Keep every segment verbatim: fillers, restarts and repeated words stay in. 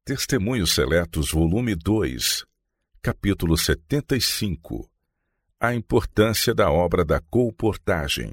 Testemunhos Seletos, volume dois, capítulo setenta e cinco. A importância da obra da colportagem.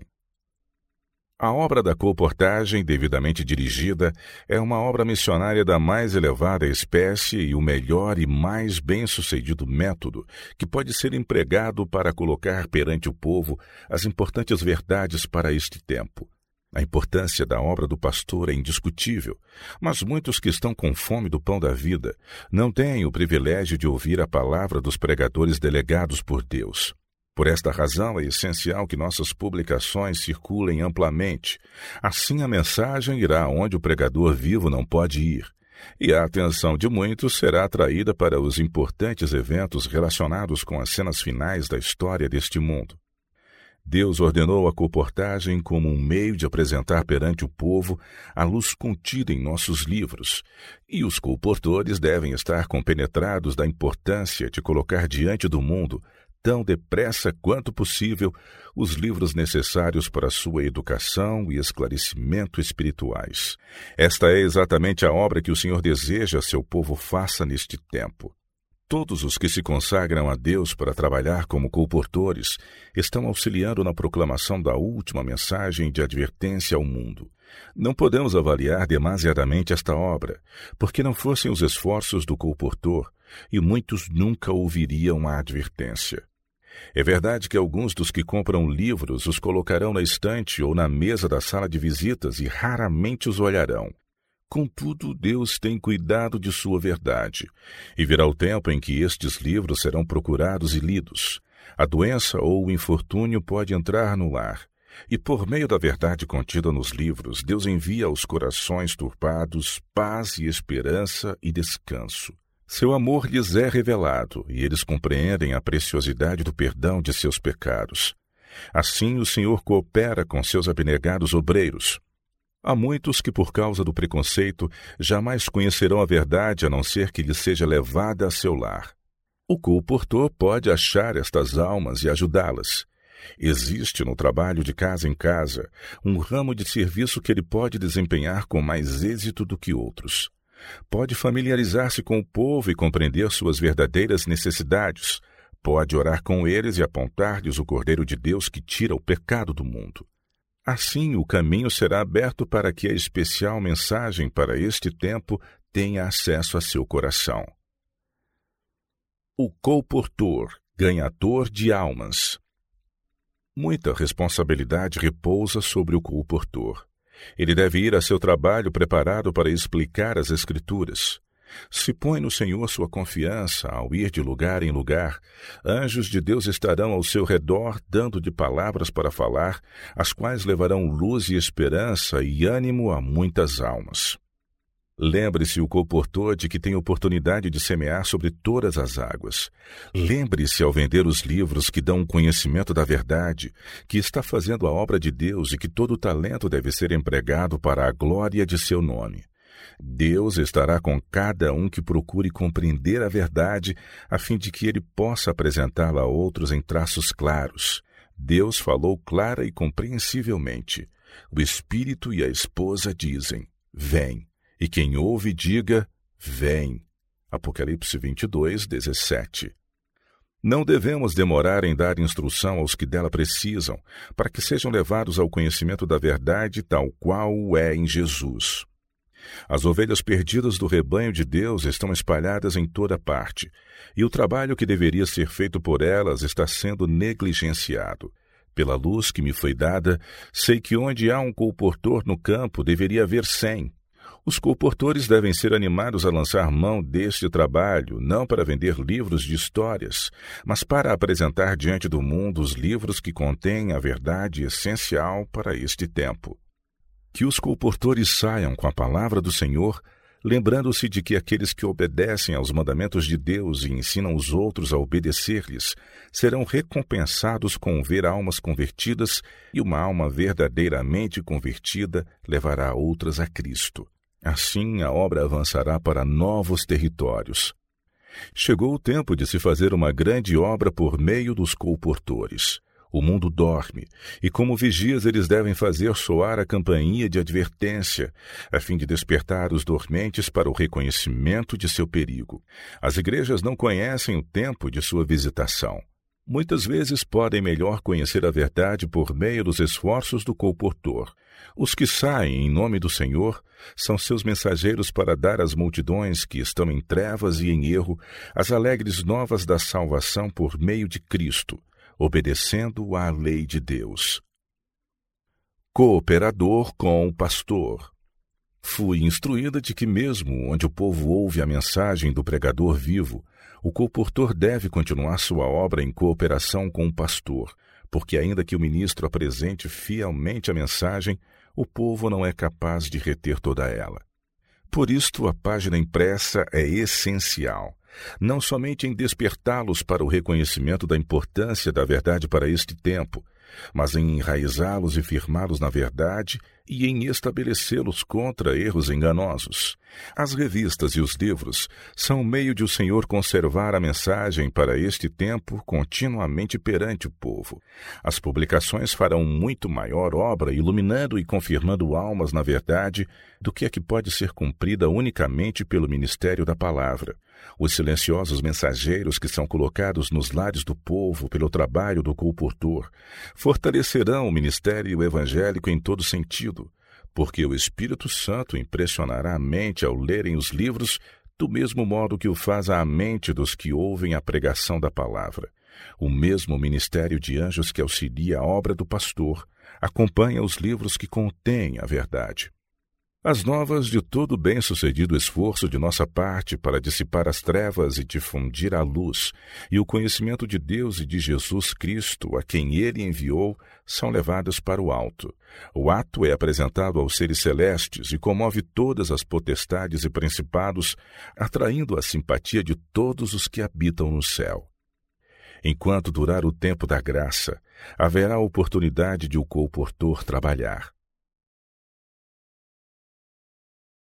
A obra da colportagem, devidamente dirigida, é uma obra missionária da mais elevada espécie e o melhor e mais bem-sucedido método que pode ser empregado para colocar perante o povo as importantes verdades para este tempo. A importância da obra do pastor é indiscutível, mas muitos que estão com fome do pão da vida não têm o privilégio de ouvir a palavra dos pregadores delegados por Deus. Por esta razão, é essencial que nossas publicações circulem amplamente. Assim, a mensagem irá onde o pregador vivo não pode ir, e a atenção de muitos será atraída para os importantes eventos relacionados com as cenas finais da história deste mundo. Deus ordenou a colportagem como um meio de apresentar perante o povo a luz contida em nossos livros, e os colportores devem estar compenetrados da importância de colocar diante do mundo, tão depressa quanto possível, os livros necessários para sua educação e esclarecimento espirituais. Esta é exatamente a obra que o Senhor deseja seu povo faça neste tempo. Todos os que se consagram a Deus para trabalhar como colportores estão auxiliando na proclamação da última mensagem de advertência ao mundo. Não podemos avaliar demasiadamente esta obra, porque não fossem os esforços do colportor, e muitos nunca ouviriam a advertência. É verdade que alguns dos que compram livros os colocarão na estante ou na mesa da sala de visitas e raramente os olharão. Contudo, Deus tem cuidado de sua verdade, e virá o tempo em que estes livros serão procurados e lidos. A doença ou o infortúnio pode entrar no lar, e por meio da verdade contida nos livros, Deus envia aos corações turbados paz e esperança e descanso. Seu amor lhes é revelado, e eles compreendem a preciosidade do perdão de seus pecados. Assim, o Senhor coopera com seus abnegados obreiros. Há muitos que, por causa do preconceito, jamais conhecerão a verdade a não ser que lhes seja levada a seu lar. O colportor pode achar estas almas e ajudá-las. Existe no trabalho de casa em casa um ramo de serviço que ele pode desempenhar com mais êxito do que outros. Pode familiarizar-se com o povo e compreender suas verdadeiras necessidades. Pode orar com eles e apontar-lhes o Cordeiro de Deus que tira o pecado do mundo. Assim, o caminho será aberto para que a especial mensagem para este tempo tenha acesso a seu coração. O colportor, ganhador de almas. Muita responsabilidade repousa sobre o colportor. Ele deve ir a seu trabalho preparado para explicar as Escrituras. Se põe no Senhor sua confiança ao ir de lugar em lugar, anjos de Deus estarão ao seu redor, dando-lhe palavras para falar, as quais levarão luz e esperança e ânimo a muitas almas. Lembre-se o colportor de que tem oportunidade de semear sobre todas as águas. Lembre-se ao vender os livros que dão conhecimento da verdade, que está fazendo a obra de Deus e que todo o talento deve ser empregado para a glória de seu nome. Deus estará com cada um que procure compreender a verdade, a fim de que ele possa apresentá-la a outros em traços claros. Deus falou clara e compreensivelmente. O Espírito e a esposa dizem, vem. E quem ouve, diga, vem. Apocalipse vinte e dois, dezessete. Não devemos demorar em dar instrução aos que dela precisam, para que sejam levados ao conhecimento da verdade tal qual o é em Jesus. As ovelhas perdidas do rebanho de Deus estão espalhadas em toda parte, e o trabalho que deveria ser feito por elas está sendo negligenciado. Pela luz que me foi dada, sei que onde há um colportor no campo deveria haver cem. Os colportores devem ser animados a lançar mão deste trabalho, não para vender livros de histórias, mas para apresentar diante do mundo os livros que contêm a verdade essencial para este tempo. Que os colportores saiam com a palavra do Senhor, lembrando-se de que aqueles que obedecem aos mandamentos de Deus e ensinam os outros a obedecer-lhes, serão recompensados com ver almas convertidas, e uma alma verdadeiramente convertida levará outras a Cristo. Assim, a obra avançará para novos territórios. Chegou o tempo de se fazer uma grande obra por meio dos colportores. O mundo dorme, e como vigias eles devem fazer soar a campainha de advertência, a fim de despertar os dormentes para o reconhecimento de seu perigo. As igrejas não conhecem o tempo de sua visitação. Muitas vezes podem melhor conhecer a verdade por meio dos esforços do colportor. Os que saem em nome do Senhor são seus mensageiros para dar às multidões que estão em trevas e em erro as alegres novas da salvação por meio de Cristo, obedecendo à lei de Deus. Cooperador com o pastor. Fui instruída de que mesmo onde o povo ouve a mensagem do pregador vivo, o colportor deve continuar sua obra em cooperação com o pastor, porque ainda que o ministro apresente fielmente a mensagem, o povo não é capaz de reter toda ela. Por isto, a página impressa é essencial, não somente em despertá-los para o reconhecimento da importância da verdade para este tempo, mas em enraizá-los e firmá-los na verdade e em estabelecê-los contra erros enganosos. As revistas e os livros são o meio de o Senhor conservar a mensagem para este tempo continuamente perante o povo. As publicações farão muito maior obra iluminando e confirmando almas na verdade do que a que pode ser cumprida unicamente pelo ministério da palavra. Os silenciosos mensageiros que são colocados nos lares do povo pelo trabalho do colportor fortalecerão o ministério evangélico em todo sentido, porque o Espírito Santo impressionará a mente ao lerem os livros do mesmo modo que o faz à mente dos que ouvem a pregação da palavra. O mesmo ministério de anjos que auxilia a obra do pastor acompanha os livros que contêm a verdade. As novas de todo o bem-sucedido esforço de nossa parte para dissipar as trevas e difundir a luz, e o conhecimento de Deus e de Jesus Cristo, a quem Ele enviou, são levadas para o alto. O ato é apresentado aos seres celestes e comove todas as potestades e principados, atraindo a simpatia de todos os que habitam no céu. Enquanto durar o tempo da graça, haverá oportunidade de o colportor trabalhar.